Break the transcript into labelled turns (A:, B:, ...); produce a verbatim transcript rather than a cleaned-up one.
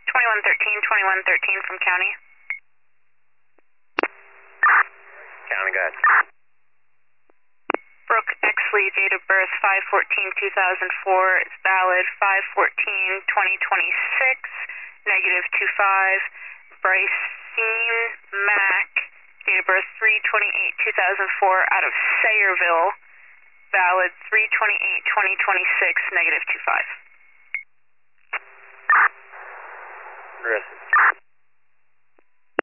A: twenty-one thirteen, twenty-one thirteen from county.
B: County, go ahead.
A: Brooke Exley, date of birth five fourteen two thousand four, is valid five fourteen twenty twenty-six, negative two five. Brycine Mack, date of birth three twenty-eight two thousand four, out of Sayreville, valid three twenty-eight twenty twenty-six, negative two five.
B: Chris.